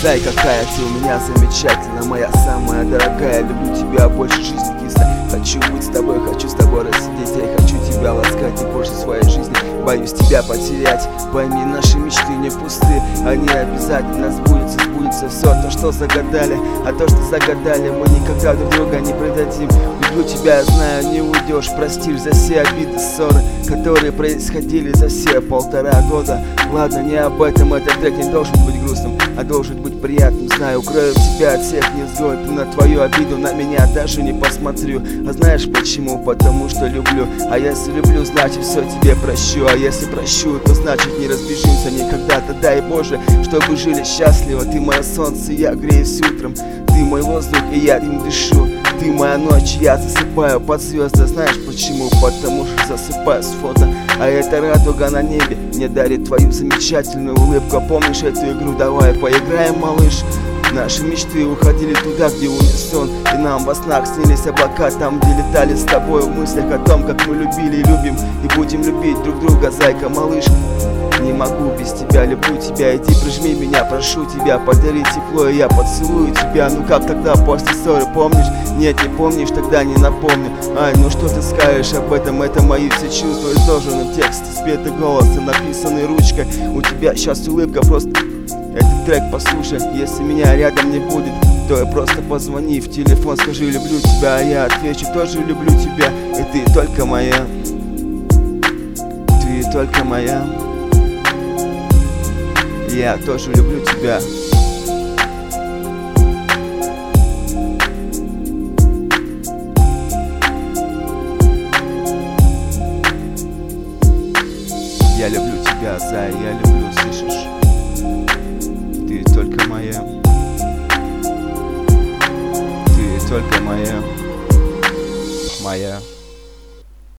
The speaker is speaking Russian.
Зай, какая ты у меня замечательная, моя самая дорогая. Люблю тебя больше жизни, киса. Хочу быть с тобой, хочу с тобой рассидеть. Я хочу тебя ласкать и больше своей жизни. Боюсь тебя потерять. Пойми, наши мечты не пусты, они обязательно сбудутся. Сбудется все то, что загадали. А то, что загадали, мы никогда друг друга не предадим. Люблю тебя, я знаю, не уйдешь. Простишь за все обиды, ссоры, которые происходили за все 1,5 года. Ладно, не об этом, этот трек не должен быть грустным, а должен быть приятным. Знаю, укрою тебя от всех невзгод, и на твою обиду на меня даже не посмотрю. А знаешь почему? Потому что люблю. А если люблю, значит все тебе прощу. А если прощу, то значит не разбежимся никогда-то. Дай Боже, чтобы жили счастливо. Ты мое солнце, я греюсь утром. Ты мой воздух, и я им дышу. Ты моя ночь, я засыпаю под звезды. Знаешь почему? Потому что засыпаю с фото. А эта радуга на небе мне дарит твою замечательную улыбку. Помнишь эту игру? Давай поиграем, малыш. Наши мечты уходили туда, где унисон. И нам во снах снились облака, там, где летали с тобой в мыслях о том, как мы любили и любим. И будем любить друг друга, зайка, малышка. Не могу без тебя, люблю тебя, иди прижми меня, прошу тебя, подари тепло, и я поцелую тебя. Ну как тогда после ссоры, помнишь? Нет, не помнишь, тогда не напомню. Ай, ну что ты скажешь об этом, это мои все чувства, изложены в тексте, спетый голосом, написанный ручкой. У тебя сейчас улыбка, просто этот трек послушай. Если меня рядом не будет, то я просто позвони в телефон, скажи люблю тебя, а я отвечу тоже люблю тебя. И ты только моя, ты только моя. Я тоже люблю тебя. Я люблю тебя, Зай, я люблю, слышишь? Ты только моя. Ты только моя. Моя.